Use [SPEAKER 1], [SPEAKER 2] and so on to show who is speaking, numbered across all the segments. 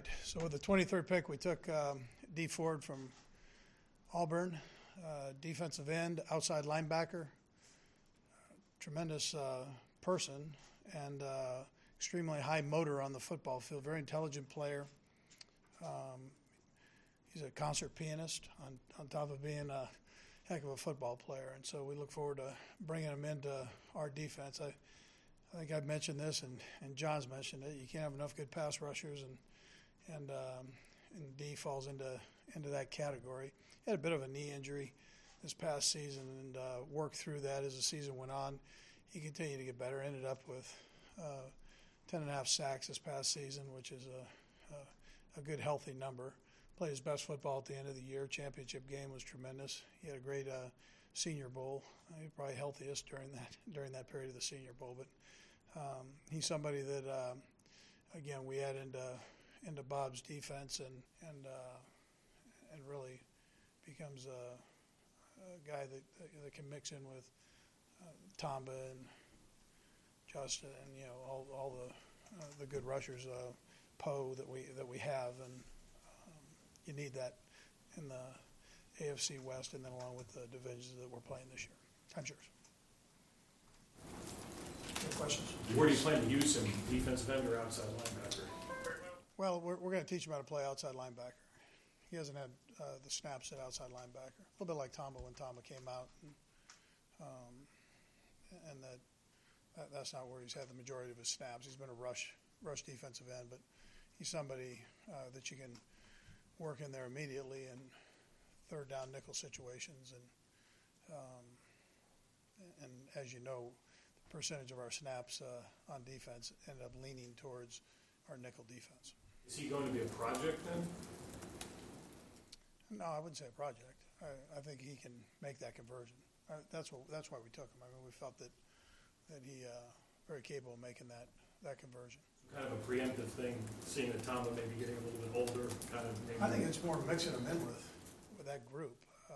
[SPEAKER 1] So with the 23rd pick, we took Dee Ford from Auburn, defensive end, outside linebacker, tremendous person, and extremely high motor on the football field, very intelligent player. He's a concert pianist on top of being a heck of a football player, and so we look forward to bringing him into our defense. I think I've mentioned this, and John's mentioned it. You can't have enough good pass rushers, and D falls into that category. He had a bit of a knee injury this past season, and worked through that as the season went on. He continued to get better. Ended up with 10.5 sacks this past season, which is a good, healthy number. Played his best football at the end of the year. Championship game was tremendous. He had a great Senior Bowl. He was probably healthiest during that period of the Senior Bowl. But he's somebody that again we add into Bob's defense and really becomes a guy that can mix in with Tamba and Justin and all the good rushers, Poe that we have, and you need that in the AFC West, and then along with the divisions that we're playing this year. Time's yours. Any questions?
[SPEAKER 2] Where do you plan to use him, defensive end or outside linebacker?
[SPEAKER 1] Well, we're going to teach him how to play outside linebacker. He hasn't had the snaps at outside linebacker. A little bit like Tamba when Tamba came out, and that's not where he's had the majority of his snaps. He's been a rush defensive end, but he's somebody that you can work in there immediately in third down nickel situations, and as you know, the percentage of our snaps on defense ended up leaning towards our nickel defense.
[SPEAKER 2] Is he going to be a project then?
[SPEAKER 1] No, I wouldn't say a project. I think he can make that conversion. That's why we took him. I mean, we felt that he very capable of making that conversion.
[SPEAKER 2] Kind of a preemptive thing, seeing that Tamba maybe getting a little bit older, kind of. Maybe
[SPEAKER 1] I think it's more mixing them in with that group.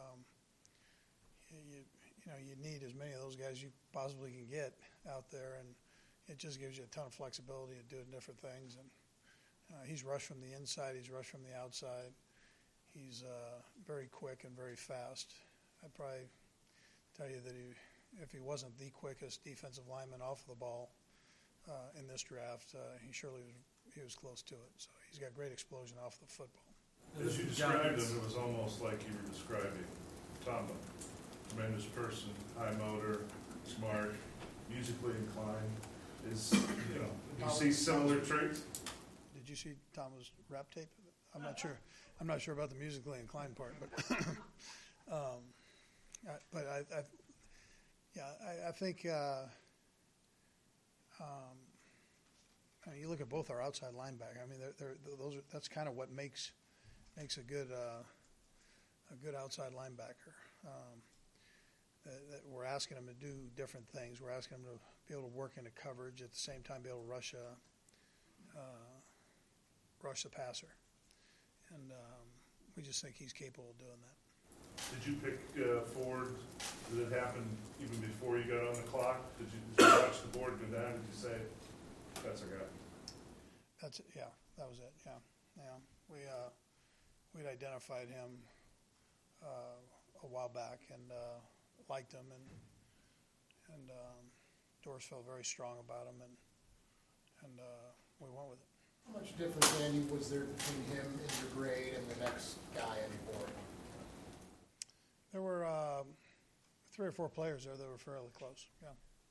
[SPEAKER 1] You need as many of those guys you possibly can get out there, and it just gives you a ton of flexibility to do different things. And he's rushed from the inside, he's rushed from the outside. He's very quick and very fast. I'd probably tell you that if he wasn't the quickest defensive lineman off the ball in this draft, he was close to it. So he's got great explosion off the football.
[SPEAKER 3] As you described him, it was almost like you were describing Tamba. Tremendous person, high motor, smart, musically inclined. Do you see similar traits?
[SPEAKER 1] Did you see Tamba's rap tape? I'm not sure. I'm not sure about the musically inclined part, but I think you look at both our outside linebacker. I mean, that's kind of what makes a good outside linebacker. That we're asking them to do different things. We're asking them to be able to work into coverage at the same time, be able to rush the passer, and we just think he's capable of doing that.
[SPEAKER 3] Did you pick Ford? Did it happen even before you got on the clock? Did you watch the board go down? Did you say, that's our guy?
[SPEAKER 1] That's it. Yeah, that was it. Yeah. We'd identified him a while back and liked him, and Doris felt very strong about him, and we went with it.
[SPEAKER 4] How much difference, Andy, was there between him in your grade and the next guy on your board?
[SPEAKER 1] There were 3 or 4 players there that were fairly close. Yeah.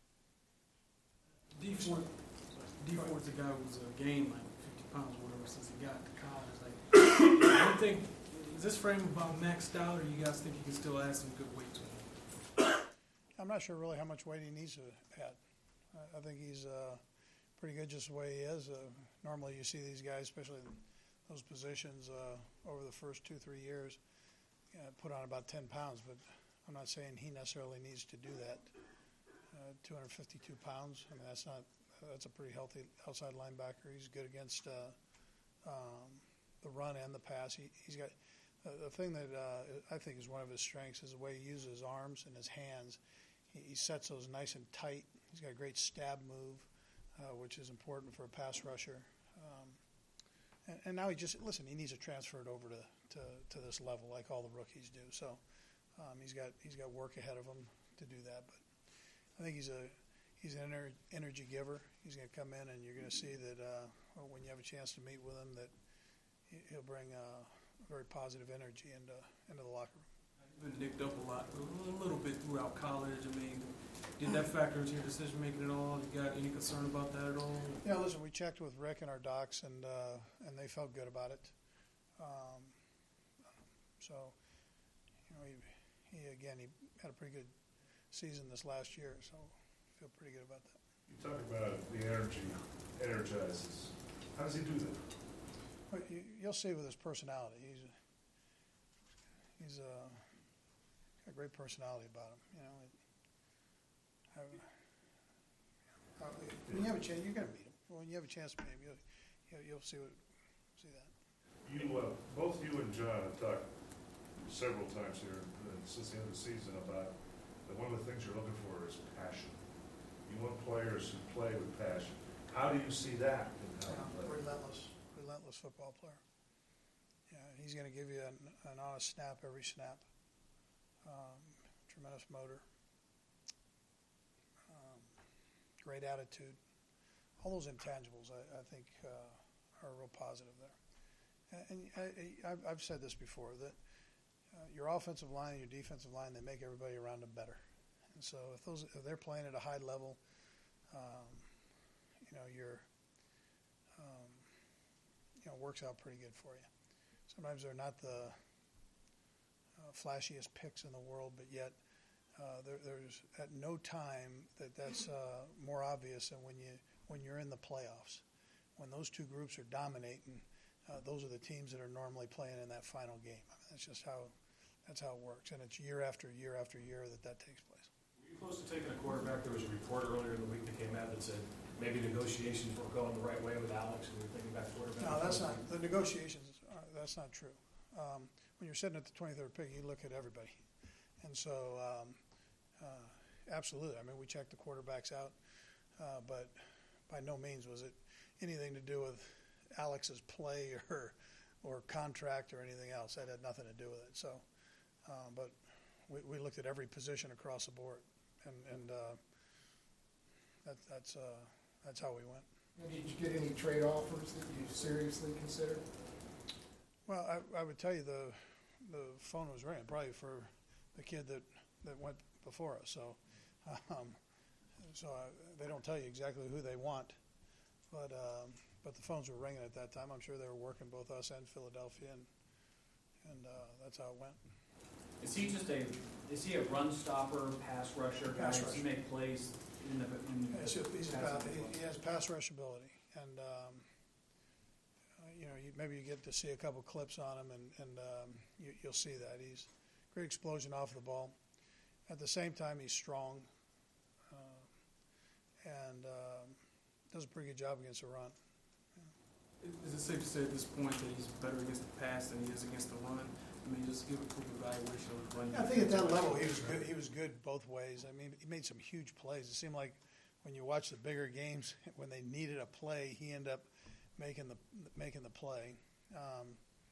[SPEAKER 5] Dee Ford's a guy who's gained like 50 pounds or whatever since he got to college. Like, do you think, is this frame about maxed out, or you guys think you can still add some good weight to him?
[SPEAKER 1] I'm not sure really how much weight he needs to add. I think he's pretty good just the way he is. Normally you see these guys, especially in those positions, over the first 2-3 years, put on about 10 pounds, but I'm not saying he necessarily needs to do that. 252 pounds, I mean, that's a pretty healthy outside linebacker. He's good against the run and the pass. He's got the thing that I think is one of his strengths is the way he uses his arms and his hands. He sets those nice and tight. He's got a great stab move, which is important for a pass rusher. and now he needs to transfer it over to this level like all the rookies do. So he's got work ahead of him to do that. But I think he's an energy giver. He's going to come in, and you're going to see that when you have a chance to meet with him, that he'll bring very positive energy into the locker room.
[SPEAKER 5] You've been nicked up a little bit throughout college. I mean, did that factor into your decision making at all? You got any concern about that at all?
[SPEAKER 1] Yeah, listen, we checked with Rick and our docs, and they felt good about it. So, he had a pretty good season this last year, so I feel pretty good about that.
[SPEAKER 3] You talk about the energy, energizes. How does he do that?
[SPEAKER 1] Well, you'll see with his personality. He's got a great personality about him. When you have a chance, you're going to meet him. When you have a chance to meet him, you'll see that.
[SPEAKER 3] Both you and John have talked several times here since the end of the season about that one of the things you're looking for is passion. You want players who play with passion. How do you see that in how you play?
[SPEAKER 1] Relentless football player. Yeah, he's going to give you an honest snap every snap. Tremendous motor. Great attitude. All those intangibles, I think, are real positive there. And I've said this before, that your offensive line and your defensive line, they make everybody around them better. And so if they're playing at a high level, works out pretty good for you. Sometimes they're not the flashiest picks in the world, but yet there's at no time that's more obvious than when you're in the playoffs. When those two groups are dominating, those are the teams that are normally playing in that final game. I mean, that's how it works, and it's year after year after year that takes place.
[SPEAKER 2] Were you close to taking a quarterback? There was a report earlier in the week that came out that said maybe negotiations weren't going the right way with Alex, and we were thinking about quarterback.
[SPEAKER 1] No, that's not the negotiations. That's not true. When you're sitting at the 23rd pick, you look at everybody, and so absolutely. I mean, we checked the quarterbacks out, but by no means was it anything to do with Alex's play or contract or anything else. That had nothing to do with it. So, but we looked at every position across the board, and that's how we went.
[SPEAKER 4] Did you get any trade offers that you seriously considered?
[SPEAKER 1] Well, I would tell you the phone was ringing, probably for the kid that went before us. So, they don't tell you exactly who they want, but the phones were ringing at that time. I'm sure they were working both us and Philadelphia, and that's how it went.
[SPEAKER 6] Is he a run stopper, pass rusher guy? Does he make plays in the
[SPEAKER 1] he has pass rush ability, and maybe you get to see a couple clips on him, and you'll see that he's great explosion off the ball. At the same time, he's strong, and does a pretty good job against the run.
[SPEAKER 5] Is it safe to say at this point that he's better against the pass than he is against the run? I mean, just give a quick evaluation of the run.
[SPEAKER 1] I think at that level he was good. He was good both ways. I mean, he made some huge plays. It seemed like when you watch the bigger games, when they needed a play, he ended up making the play. I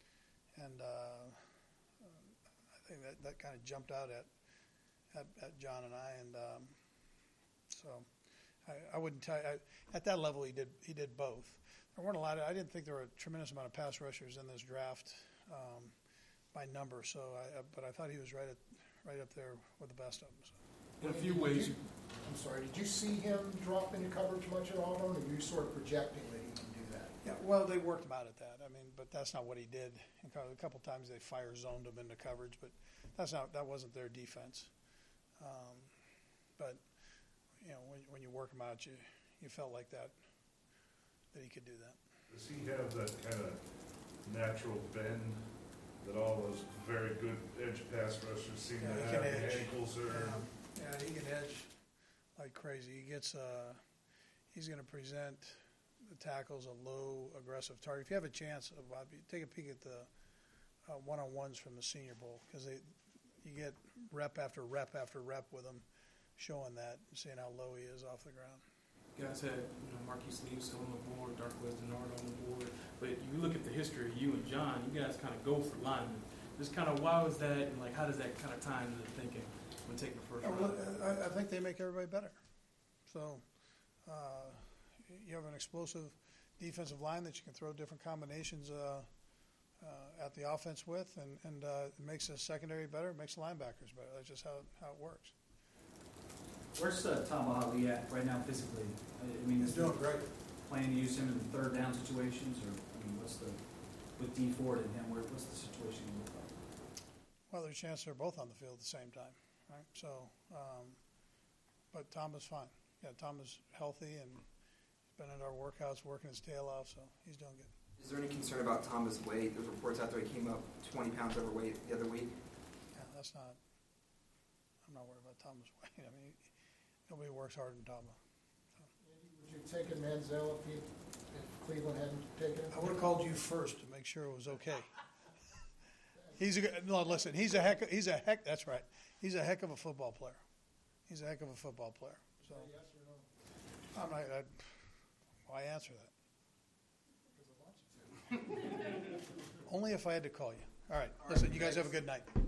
[SPEAKER 1] think that kind of jumped out at John and I, and so I wouldn't tell you at that level he did both. There weren't a lot. I didn't think there were a tremendous amount of pass rushers in this draft by number. So, but I thought he was right up there with the best of them. So.
[SPEAKER 5] In a few ways.
[SPEAKER 4] I'm sorry. Did you see him drop into coverage much at Auburn, or were you sort of projecting that he can do that?
[SPEAKER 1] Yeah. Well, they worked him out at that. I mean, but that's not what he did. A couple times they fire zoned him into coverage, but that wasn't their defense. But when you work him out, you felt like that he could do that.
[SPEAKER 3] Does he have that kind of natural bend that all those very good edge pass rushers seem to have? The ankles are.
[SPEAKER 1] Yeah, he can edge like crazy. He gets. He's going to present the tackles a low, aggressive target. If you have a chance, take a peek at the one-on-ones from the Senior Bowl, because you get rep after rep after rep with him, showing that, seeing how low he is off the ground.
[SPEAKER 5] You guys had Marquise Lee still on the board, Darquez Denard on the board. But you look at the history of you and John, you guys kind of go for linemen. Just kind of why was that, and like how does that kind of tie into the thinking when taking the first round?
[SPEAKER 1] I think they make everybody better. So you have an explosive defensive line that you can throw different combinations at the offense with, and it makes the secondary better, it makes the linebackers better. That's just how it works.
[SPEAKER 6] Where's Tamba Hali at right now physically? I mean,
[SPEAKER 1] He's doing great.
[SPEAKER 6] Planning to use him in third down situations, or I mean, with D Ford and him? What's the situation look like?
[SPEAKER 1] Well, there's a chance they're both on the field at the same time, right? So, but Tamba's fine. Yeah, Tamba's healthy and he's been in our workouts working his tail off, so he's doing good.
[SPEAKER 7] Is there any concern about Tamba's weight? There's reports out there he came up 20 pounds overweight the other week.
[SPEAKER 1] Yeah, I'm not worried about Tamba's weight. I mean, nobody works harder than Tamba.
[SPEAKER 4] Would you have taken Manziel if Cleveland hadn't taken him?
[SPEAKER 1] I would have called you first to make sure it was okay. Listen, he's a heck of a football player. He's a heck of a football player. So,
[SPEAKER 4] Yes or no?
[SPEAKER 1] why answer that? Only if I had to call you. All right. Listen, you guys have a good night.